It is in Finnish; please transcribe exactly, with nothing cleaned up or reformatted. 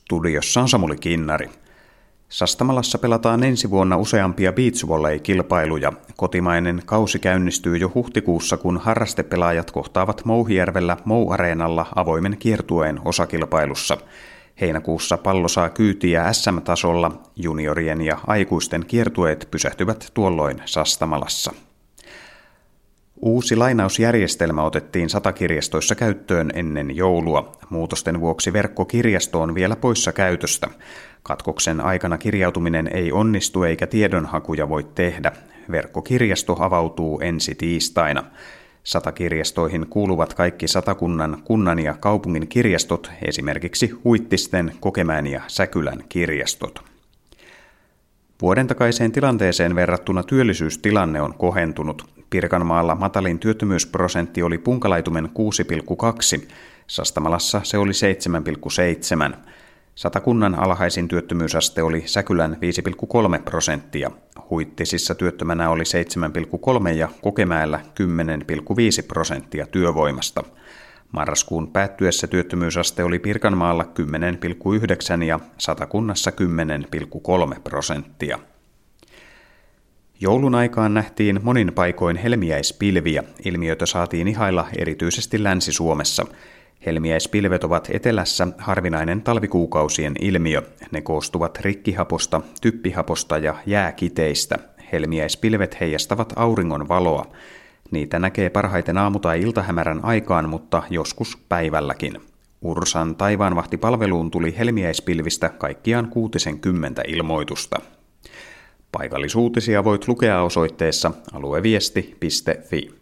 Studiossa on Samuli Kinnari. Sastamalassa pelataan ensi vuonna useampia beachvolley-kilpailuja. Kotimainen kausi käynnistyy jo huhtikuussa, kun harrastepelaajat kohtaavat Mouhijärvellä Mou-areenalla avoimen kiertueen osakilpailussa. Heinäkuussa pallo saa kyytiä S M-tasolla, juniorien ja aikuisten kiertueet pysähtyvät tuolloin Sastamalassa. Uusi lainausjärjestelmä otettiin satakirjastoissa käyttöön ennen joulua. Muutosten vuoksi verkkokirjasto on vielä poissa käytöstä. Katkoksen aikana kirjautuminen ei onnistu eikä tiedonhakuja voi tehdä. Verkkokirjasto avautuu ensi tiistaina. Satakirjastoihin kuuluvat kaikki Satakunnan, kunnan ja kaupungin kirjastot, esimerkiksi Huittisten, Kokemäen ja Säkylän kirjastot. Vuoden takaiseen tilanteeseen verrattuna työllisyystilanne on kohentunut. Pirkanmaalla matalin työttömyysprosentti oli Punkalaitumen kuusi pilkku kaksi, Sastamalassa se oli seitsemän pilkku seitsemän. Satakunnan alhaisin työttömyysaste oli Säkylän viisi pilkku kolme prosenttia. Huittisissa työttömänä oli seitsemän pilkku kolme ja Kokemäellä kymmenen pilkku viisi prosenttia työvoimasta. Marraskuun päättyessä työttömyysaste oli Pirkanmaalla kymmenen pilkku yhdeksän ja Satakunnassa kymmenen pilkku kolme prosenttia. Joulun aikaan nähtiin monin paikoin helmiäispilviä. Ilmiötä saatiin ihailla erityisesti Länsi-Suomessa. Helmiäispilvet ovat etelässä harvinainen talvikuukausien ilmiö. Ne koostuvat rikkihaposta, typpihaposta ja jääkiteistä. Helmiäispilvet heijastavat auringon valoa. Niitä näkee parhaiten aamu- tai iltahämärän aikaan, mutta joskus päivälläkin. Ursan taivaanvahtipalveluun tuli helmiäispilvistä kaikkiaan kuutisenkymmentä ilmoitusta. Paikallisuutisia voit lukea osoitteessa alueviesti piste fi.